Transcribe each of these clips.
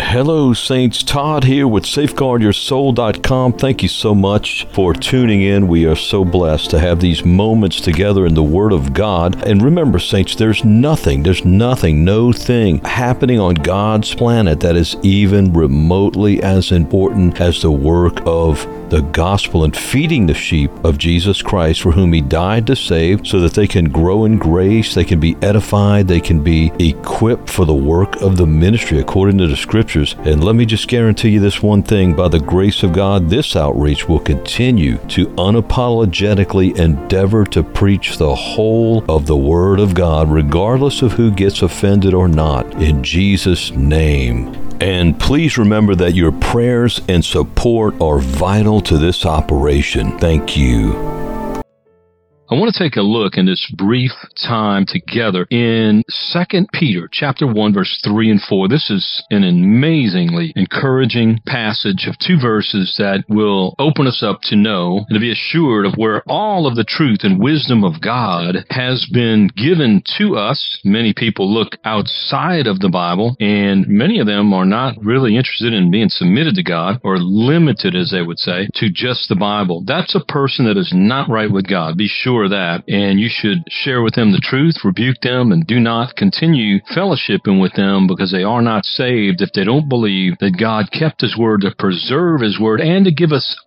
Hello, Saints. Todd here with SafeguardYourSoul.com. Thank you so much for tuning in. We are so blessed to have these moments together in the Word of God. And remember, Saints, there's nothing, no thing happening on God's planet that is even remotely as important as the work of the gospel and feeding the sheep of Jesus Christ, for whom He died to save, so that they can grow in grace, they can be edified, they can be equipped for the work of the ministry according to the Scriptures. And let me just guarantee you this one thing: by the grace of God, this outreach will continue to unapologetically endeavor to preach the whole of the Word of God, regardless of who gets offended or not, in Jesus' name. And please remember that your prayers and support are vital to this operation. Thank you. I want to take a look in this brief time together in 2 Peter chapter 1, verse 3 and 4. This is an amazingly encouraging passage of two verses that will open us up to know and to be assured of where all of the truth and wisdom of God has been given to us. Many people look outside of the Bible, and many of them are not really interested in being submitted to God, or limited, as they would say, to just the Bible. That's a person that is not right with God. Be sure of that, and you should share with them the truth, rebuke them, and do not continue fellowshipping with them, because they are not saved if they don't believe that God kept His word to preserve His word and to give us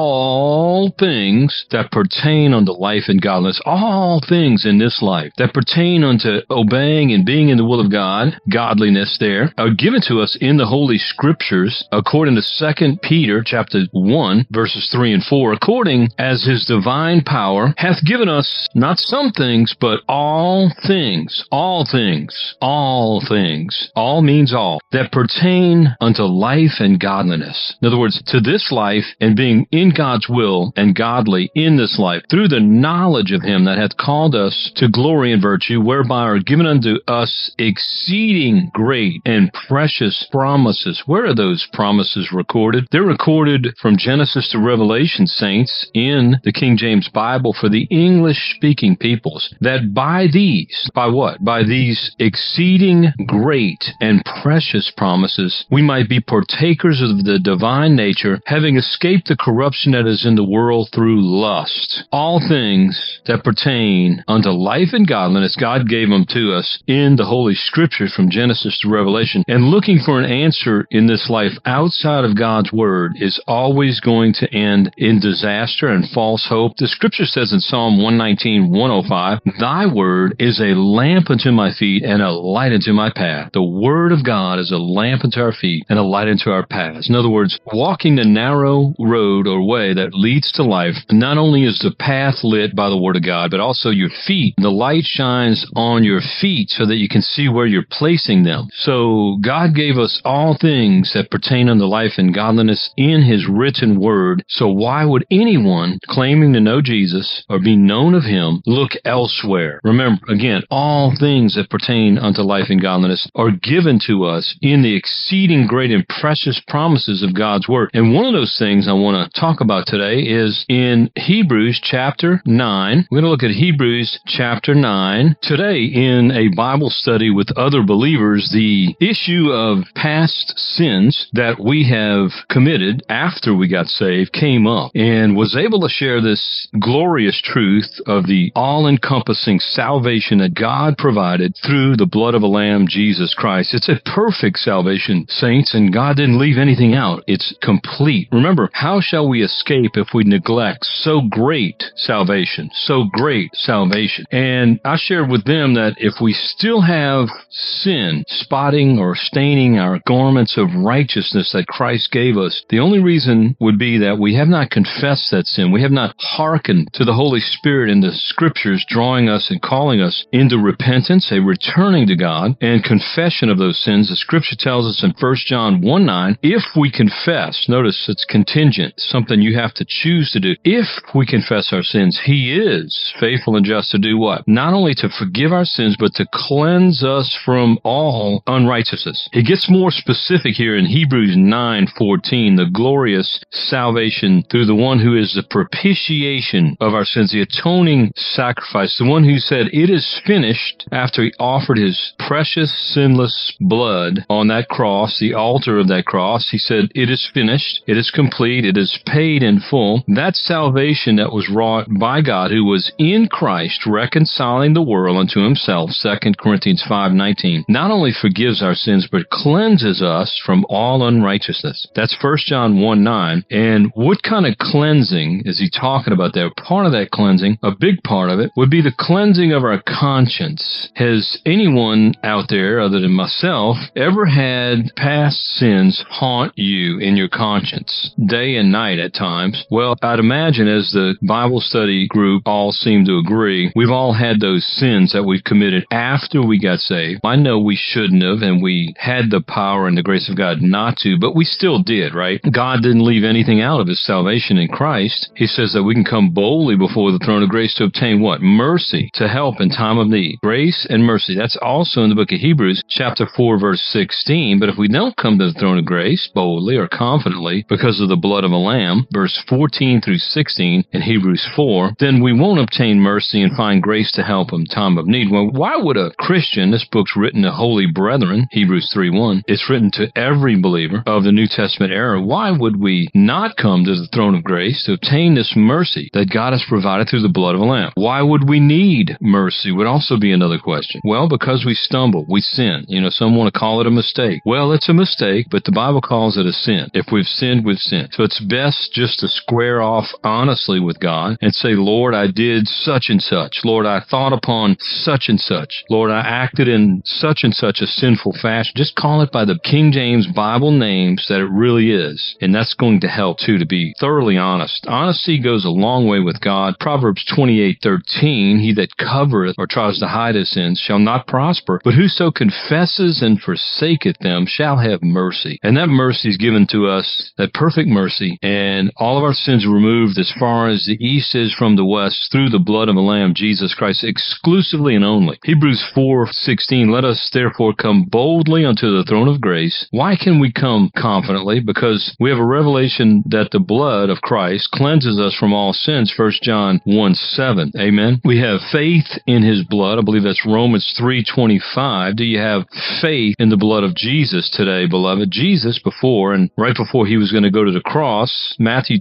all things that pertain unto life and godliness. All things in this life that pertain unto obeying and being in the will of God, godliness there, are given to us in the Holy Scriptures, according to 2 Peter chapter 1, verses 3 and 4, according as His divine power hath given us not some things, but all things. All things. All things. All means all. That pertain unto life and godliness. In other words, to this life and being in God's will and godly in this life, through the knowledge of Him that hath called us to glory and virtue, whereby are given unto us exceeding great and precious promises. Where are those promises recorded? They're recorded from Genesis to Revelation, saints, in the King James Bible for the English-speaking peoples, that by these, by what? By these exceeding great and precious promises, we might be partakers of the divine nature, having escaped the corruption that is in the world through lust. All things that pertain unto life and godliness, God gave them to us in the Holy Scriptures from Genesis to Revelation. And looking for an answer in this life outside of God's Word is always going to end in disaster and false hope. The Scripture says in Psalm 119:105, Thy word is a lamp unto my feet and a light unto my path. The word of God is a lamp unto our feet and a light unto our paths. In other words, walking the narrow road or way that leads to life, not only is the path lit by the word of God, but also your feet. The light shines on your feet so that you can see where you're placing them. So God gave us all things that pertain unto life and godliness in His written word. So why would anyone claiming to know Jesus or be known of Him look elsewhere? Remember, again, all things that pertain unto life and godliness are given to us in the exceeding great and precious promises of God's Word. And one of those things I want to talk about today is in Hebrews chapter 9. We're going to look at Hebrews chapter 9 today in a Bible study with other believers. The issue of past sins that we have committed after we got saved came up, and was able to share this glorious truth of the all-encompassing salvation that God provided through the blood of a Lamb, Jesus Christ. It's a perfect salvation, saints, and God didn't leave anything out. It's complete. Remember, how shall we escape if we neglect so great salvation? So great salvation. And I shared with them that if we still have sin spotting or staining our garments of righteousness that Christ gave us, the only reason would be that we have not confessed that sin. We have not hearkened to the Holy Spirit in the Scriptures drawing us and calling us into repentance, a returning to God, and confession of those sins. The Scripture tells us in 1 John 1:9, if we confess, notice it's contingent, something you have to choose to do. If we confess our sins, He is faithful and just to do what? Not only to forgive our sins, but to cleanse us from all unrighteousness. It gets more specific here in Hebrews 9:14, the glorious salvation through the one who is the propitiation of our sins, the atoning sacrifice, the one who said, "It is finished," after he offered his precious, sinless blood on that cross, the altar of that cross. He said, "It is finished. It is complete. It is paid in full." That salvation that was wrought by God, who was in Christ, reconciling the world unto himself, 2 Corinthians 5:19, not only forgives our sins, but cleanses us from all unrighteousness. That's 1 John 1:9. And what kind of cleansing is he talking about there? Part of that cleansing, a big part of it, would be the cleansing of our conscience. Has anyone out there, other than myself, ever had past sins haunt you in your conscience, day and night at times? Well, I'd imagine, as the Bible study group all seem to agree, we've all had those sins that we've committed after we got saved. I know we shouldn't have, and we had the power and the grace of God not to, but we still did, right? God didn't leave anything out of his salvation in Christ. He says that we can come boldly before the throne of grace to obtain what? Mercy, to help in time of need. Grace and mercy. That's also in the book of Hebrews, chapter 4, verse 16. But if we don't come to the throne of grace boldly or confidently because of the blood of a lamb, verse 14 through 16 in Hebrews 4, then we won't obtain mercy and find grace to help in time of need. Well, why would a Christian, this book's written to holy brethren, Hebrews 3:1, it's written to every believer of the New Testament era, why would we not come to the throne of grace to obtain this mercy that God has provided through the blood of a lamb? Why would we need mercy would also be another question. Well, because we stumble, we sin. Some want to call it a mistake. Well, it's a mistake, but the Bible calls it a sin. If we've sinned, we've sinned. So it's best just to square off honestly with God and say, "Lord, I did such and such. Lord, I thought upon such and such. Lord, I acted in such and such a sinful fashion." Just call it by the King James Bible names that it really is. And that's going to help, too, to be thoroughly honest. Honesty goes a long way with God. Proverbs 28:13, "He that covereth or tries to hide his sins shall not prosper, but whoso confesses and forsaketh them shall have mercy." And that mercy is given to us, that perfect mercy, and all of our sins removed as far as the east is from the west through the blood of the Lamb, Jesus Christ, exclusively and only. Hebrews 4:16, "Let us therefore come boldly unto the throne of grace." Why can we come confidently? Because we have a revelation that the blood of Christ cleanses us from all sins, 1 John 1:7. Amen. We have faith in his blood. I believe that's Romans 3:25. Do you have faith in the blood of Jesus today, beloved? Jesus, right before he was going to go to the cross, Matthew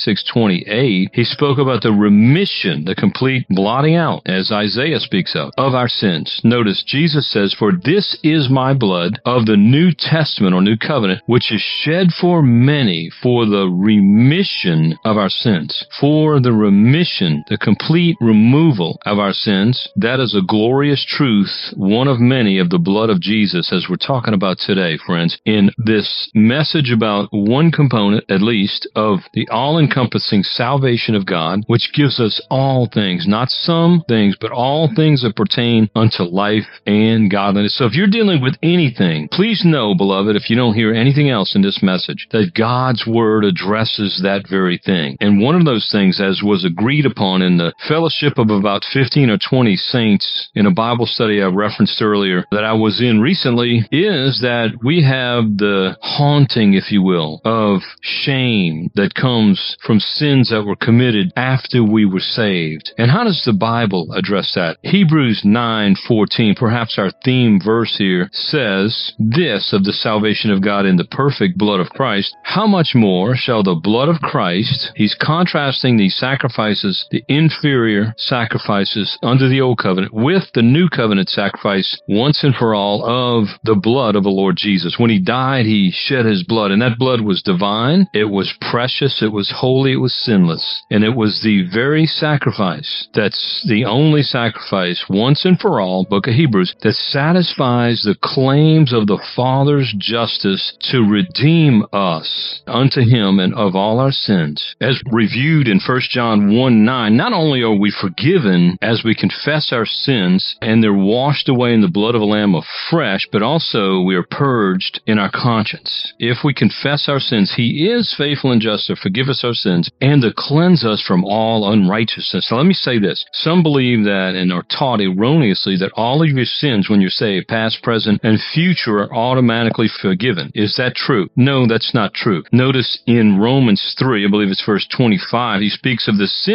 26:28, he spoke about the remission, the complete blotting out, as Isaiah speaks of our sins. Notice Jesus says, "For this is my blood of the New Testament," or New Covenant, "which is shed for many for the remission of our sins." For the remission, the complete removal of our sins. That is a glorious truth, one of many of the blood of Jesus, as we're talking about today, friends, in this message about one component, at least, of the all-encompassing salvation of God, which gives us all things, not some things, but all things that pertain unto life and godliness. So if you're dealing with anything, please know, beloved, if you don't hear anything else in this message, that God's Word addresses that very thing. And one of those things, as was agreed upon in the fellowship of about 15 or 20 saints in a Bible study I referenced earlier that I was in recently, is that we have the haunting, if you will, of shame that comes from sins that were committed after we were saved. And how does the Bible address that? Hebrews 9:14, perhaps our theme verse here, says this of the salvation of God in the perfect blood of Christ: "How much more shall the blood of Christ," he's contrasting these sacrifices, the inferior sacrifices under the old covenant, with the new covenant sacrifice once and for all of the blood of the Lord Jesus. When he died, he shed his blood, and that blood was divine, it was precious, it was holy, it was sinless, and it was the very sacrifice, that's the only sacrifice once and for all, book of Hebrews, that satisfies the claims of the Father's justice to redeem us unto him and of all our sins. As reviewed in 1 John 1:9, not only are we forgiven as we confess our sins and they're washed away in the blood of a lamb afresh, but also we are purged in our conscience. If we confess our sins, he is faithful and just to forgive us our sins and to cleanse us from all unrighteousness. Now let me say this. Some believe that and are taught erroneously that all of your sins when you're saved, past, present, and future, are automatically forgiven. Is that true? No, that's not true. Notice in Romans 3, I believe it's verse 25, he speaks of the sins that are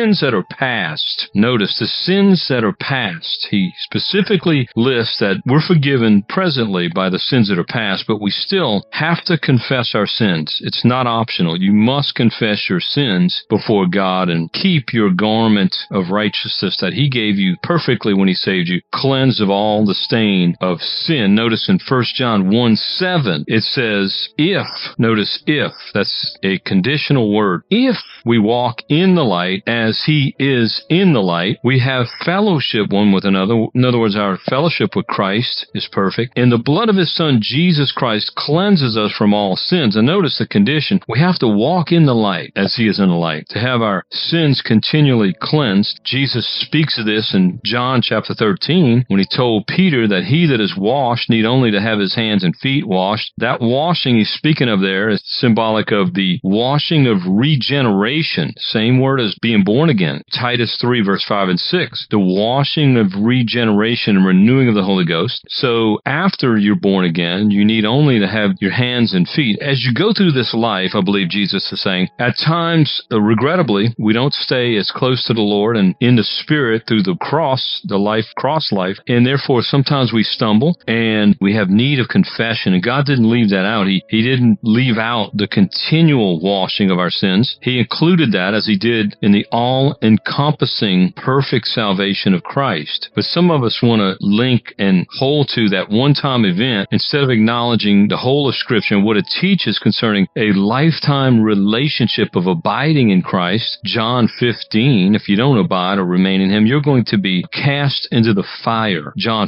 past. Notice the sins that are past. He specifically lists that we're forgiven presently by the sins that are past, but we still have to confess our sins. It's not optional. You must confess your sins before God and keep your garment of righteousness that He gave you perfectly when He saved you, cleansed of all the stain of sin. Notice in 1 John 1:7, it says, if, notice if, that's a conditional word, if we walk in the light as He is in the light, we have fellowship one with another. In other words, our fellowship with Christ is perfect, and the blood of His Son, Jesus Christ, cleanses us from all sins. And notice the condition. We have to walk in the light as He is in the light, to have our sins continually cleansed. Jesus speaks of this in John chapter 13, when He told Peter that he that is washed need only to have his hands and feet washed. That washing He's speaking of there is symbolic of the washing of regeneration, same word as being born again. Titus 3 verse 5 and 6, the washing of regeneration and renewing of the Holy Ghost. So after you're born again, you need only to have your hands and feet. As you go through this life, I believe Jesus is saying, at times, regrettably, we don't stay as close to the Lord and in the Spirit through the cross, cross life, and therefore sometimes we stumble and we have need of confession. And God didn't leave that out. He didn't leave out the continual washing of our sins. He included that as He did in the all-encompassing perfect salvation of Christ. But some of us want to link and hold to that one-time event instead of acknowledging the whole of Scripture and what it teaches concerning a lifetime relationship of abiding in Christ. John 15, if you don't abide or remain in Him, you're going to be cast into the fire. John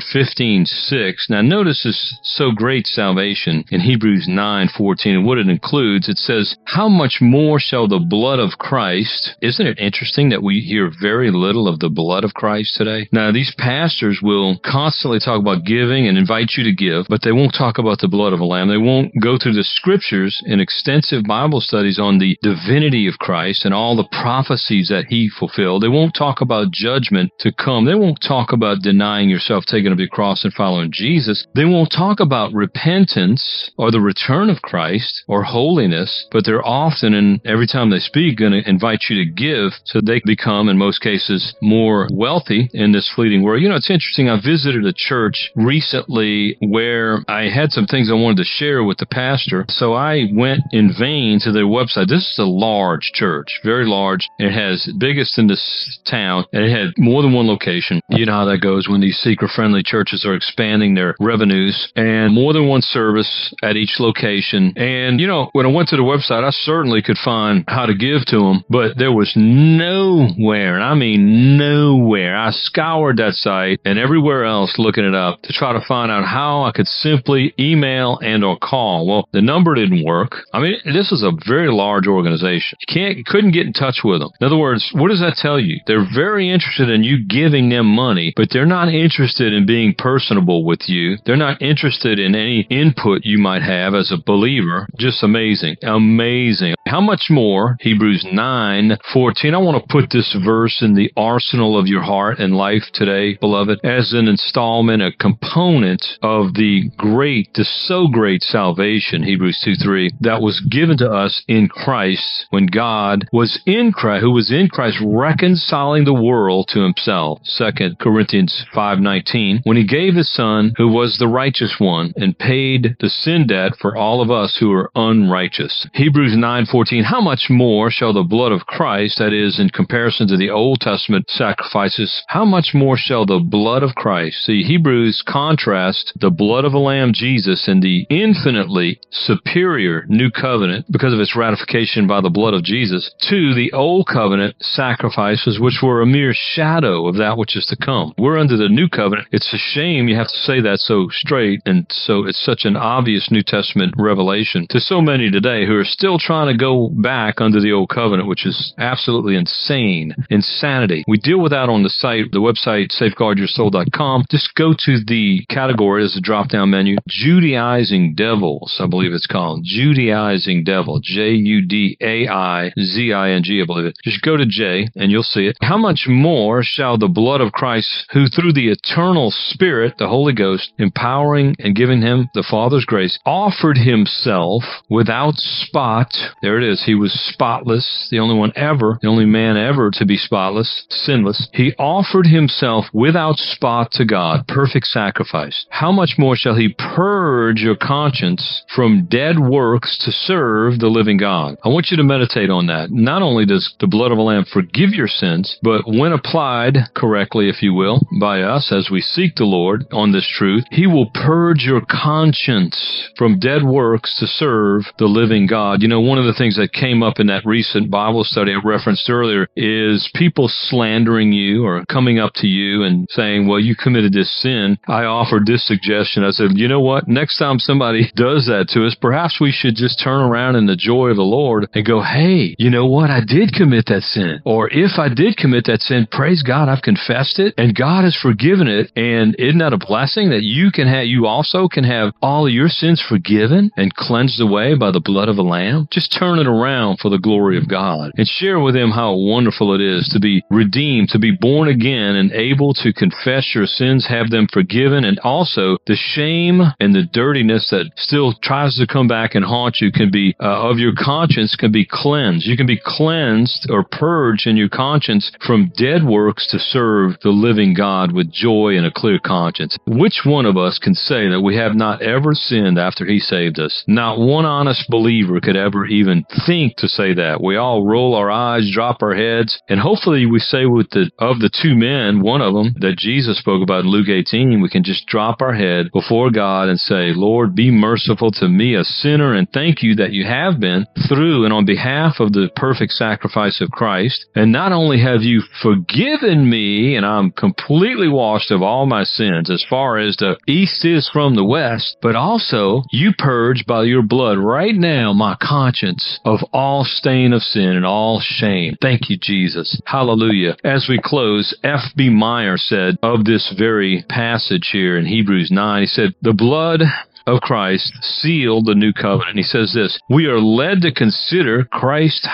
15:6. Now notice this so great salvation in Hebrews 9:14 and what it includes. It says, how much more shall the blood of Christ? Isn't it interesting that we hear very little of the blood of Christ today? Now these pastors will constantly talk about giving and invite you to give, but they won't talk about the blood of a lamb. They won't go through the Scriptures in extensive Bible studies on the divinity of Christ and all the prophecies that He fulfilled. They won't talk about judgment to come. They won't talk about denying yourself, taking up your cross and following Jesus. They won't talk about repentance or the return of Christ or holiness, but they're often, and every time they speak, going to invite you to give so they become, in most cases, more wealthy in this fleeting world. You know, it's interesting. I visited a church recently where I had some things I wanted to share with the pastor, so I went in vain to their website. This is a large church, very large. It has biggest in this town, and it had more than one location. You know how that goes when these seeker-friendly churches are expanding their revenues, and more than one service at each location. And, you know, when I went to the website, I certainly could find how to give to them, but there was nowhere, and I mean nowhere. I scoured that site and everywhere else looking it up to try to find out how I could simply email and or call. Well, the number didn't work. I mean, this is a very large organization. You couldn't get in touch with them. In other words, what does that tell you? They're very interested in you giving them money, but they're not interested in being personable with you. They're not interested in any input you might have as a believer. Just amazing. Amazing. How much more, Hebrews 9:14. I want to put this verse in the arsenal of your heart and life today, beloved, as an installment, a component of the so great salvation, Hebrews 2:3, that was given to us in Christ when God was in Christ, who was in Christ reconciling the world to Himself. 2 Corinthians 5:19, when He gave His Son, who was the righteous one, and paid the sin debt for all of us who are unrighteous. Hebrews 9:14, how much more shall the blood of Christ, that is, in comparison to the Old Testament sacrifices, how much more shall the blood of Christ? See, Hebrews contrast the blood of a lamb, Jesus, in the infinitely superior new covenant because of its ratification by the blood of Jesus, to the old covenant sacrifices, which were a mere shadow of that which is to come. We're under the new covenant. It's a shame you have to say that so straight, and so it's such an obvious New Testament revelation to so many today who are still trying to go back under the old covenant, which is absolutely insanity. We deal with that on the site, the website, safeguardyoursoul.com. Just go to the category as a drop-down menu, Judaizing Devils, I believe it's called. Judaizing Devil, Judaizing, I believe it. Just go to J and you'll see it. How much more shall the blood of Christ, who through the eternal Spirit, the Holy Ghost, empowering and giving Him the Father's grace, offered Himself without spot. There it is. He was spotless, the only one ever, the only man ever to be spotless, sinless, he offered himself without spot to God, perfect sacrifice. How much more shall he purge your conscience from dead works to serve the living God? I want you to meditate on that. Not only does the blood of a lamb forgive your sins, but when applied correctly, if you will, by us as we seek the Lord on this truth, he will purge your conscience from dead works to serve the living God. You know, one of the things that came up in that recent Bible study I referenced earlier is people slandering you or coming up to you and saying, well, you committed this sin. I offered this suggestion. I said, you know what? Next time somebody does that to us, perhaps we should just turn around in the joy of the Lord and go, hey, you know what? I did commit that sin. Or if I did commit that sin, praise God, I've confessed it and God has forgiven it. And isn't that a blessing that you also can have all of your sins forgiven and cleansed away by the blood of a lamb? Just turn it around for the glory of God and share with them how wonderful it is to be redeemed, to be born again and able to confess your sins, have them forgiven, and also the shame and the dirtiness that still tries to come back and haunt you can be, of your conscience can be cleansed. You can be cleansed or purged in your conscience from dead works to serve the living God with joy and a clear conscience. Which one of us can say that we have not ever sinned after he saved us? Not one honest believer could ever even think to say that. We all roll our eyes, drop our heads, and hopefully we say of the two men, one of them that Jesus spoke about in Luke 18, we can just drop our head before God and say, Lord, be merciful to me, a sinner, and thank you that you have been through and on behalf of the perfect sacrifice of Christ. And not only have you forgiven me, and I'm completely washed of all my sins as far as the east is from the west, but also you purge by your blood right now my conscience of all stain of sin and all shame. Thank you, Jesus. Hallelujah. As we close, F.B. Meyer said of this very passage here in Hebrews 9, he said, the blood of Christ sealed the new covenant. He says this, we are led to consider Christ's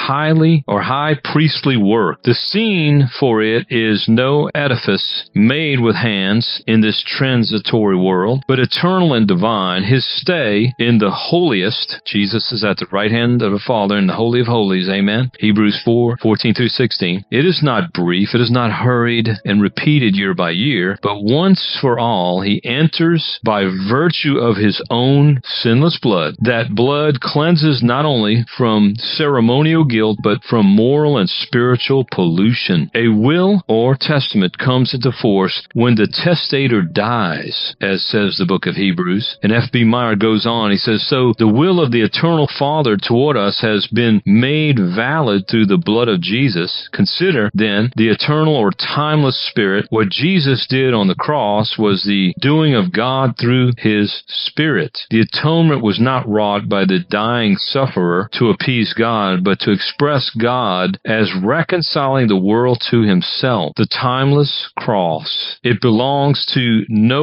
high priestly work. The scene for it is no edifice made with hands in this transitory world, but eternal and divine. His stay in the holiest, Jesus is at the right hand of the Father in the Holy of Holies, amen. Hebrews 4:14 through 16. It is not brief, it is not hurried and repeated year by year, but once for all he enters by virtue of his own sinless blood. That blood cleanses not only from ceremonial guilt, but from moral and spiritual pollution. A will or testament comes into force when the testator dies, as says the book of Hebrews. And F.B. Meyer goes on, he says, so the will of the eternal Father toward us has been made valid through the blood of Jesus. Consider, then, the eternal or timeless Spirit. What Jesus did on the cross was the doing of God through his Spirit. The atonement was not wrought by the dying sufferer to appease God, but to express God as reconciling the world to himself. The timeless cross. It belongs to no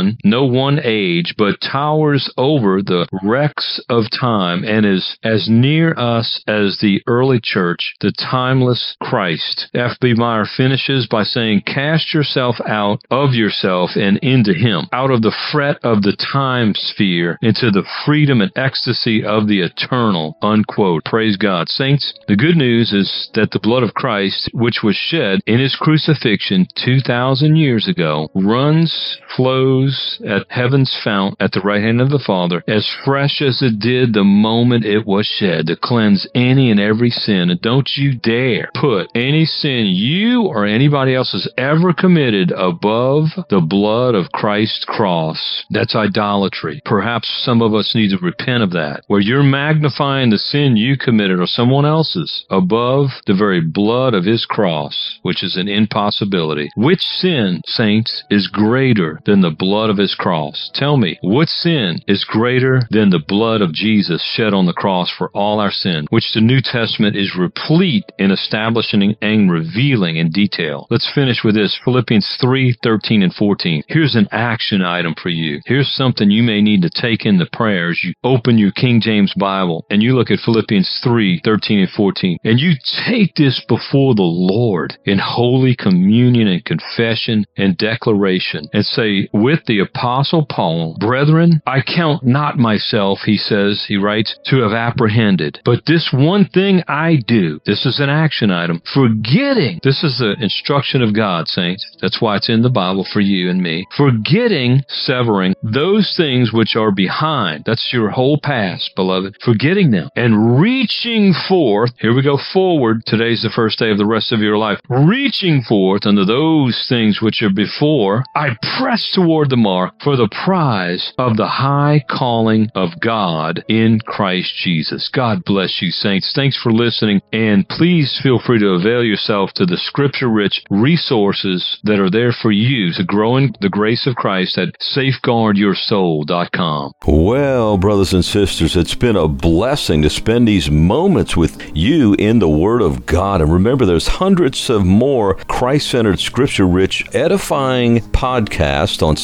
one age, but towers over the wrecks of time and is as near us as the early church, the timeless Christ. F.B. Meyer finishes by saying, cast yourself out of yourself and into him, out of the fret of the time sphere into the freedom and ecstasy of the eternal, unquote. Praise God. Saints, the good news is that the blood of Christ, which was shed in his crucifixion 2,000 years ago, flows at heaven's fount at the right hand of the Father, as fresh as it did the moment it was shed, to cleanse any and every sin. And don't you dare put any sin you or anybody else has ever committed above the blood of Christ's cross. That's idolatry. Perhaps some of us need to repent of that, where you're magnifying the sin you committed or someone else's above the very blood of his cross, which is an impossibility. Which sin, saints, is greater than the blood of his cross? Tell me, what sin is greater than the blood of Jesus shed on the cross for all our sin, which the New Testament is replete in establishing and revealing in detail? Let's finish with this, Philippians 3:13 and 14. Here's an action item for you. Here's something you may need need to take in the prayers, you open your King James Bible and you look at Philippians 3:13 and 14, and you take this before the Lord in holy communion and confession and declaration and say, with the Apostle Paul, brethren, I count not myself, he writes, to have apprehended, but this one thing I do. This is an action item. Forgetting. This is the instruction of God, saints. That's why it's in the Bible for you and me. Forgetting, severing those things which are behind. That's your whole past, beloved. Forgetting them and reaching forth. Here we go forward. Today's the first day of the rest of your life. Reaching forth unto those things which are before. I press toward the mark for the prize of the high calling of God in Christ Jesus. God bless you, saints. Thanks for listening, and please feel free to avail yourself to the scripture-rich resources that are there for you to grow in the grace of Christ at safeguardyoursoul.com. Well, brothers and sisters, it's been a blessing to spend these moments with you in the Word of God. And remember, there's hundreds of more Christ-centered, scripture-rich, edifying podcasts on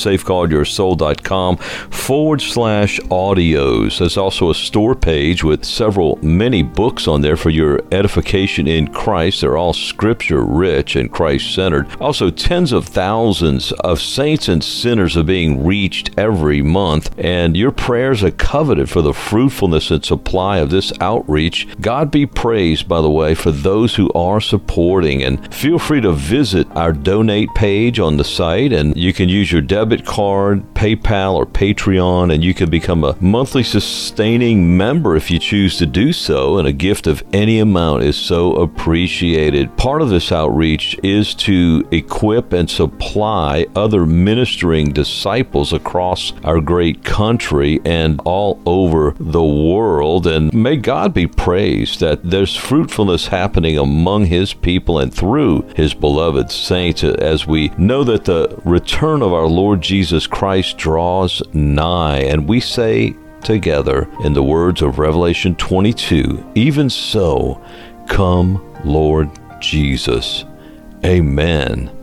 safeguardyoursoul.com/audios. There's also a store page with many books on there for your edification in Christ. They're all scripture-rich and Christ-centered. Also, tens of thousands of saints and sinners are being reached every month, and your prayers are coveted for the fruitfulness and supply of this outreach. God be praised, by the way, for those who are supporting, and feel free to visit our donate page on the site, and you can use your debit card, PayPal, or Patreon, and you can become a monthly sustaining member if you choose to do so, and a gift of any amount is so appreciated. Part of this outreach is to equip and supply other ministering disciples across our great country and all over the world, and may God be praised that there's fruitfulness happening among His people and through His beloved saints, as we know that the return of our Lord Jesus Christ draws nigh, and we say together in the words of Revelation 22, even so, come, Lord Jesus. Amen.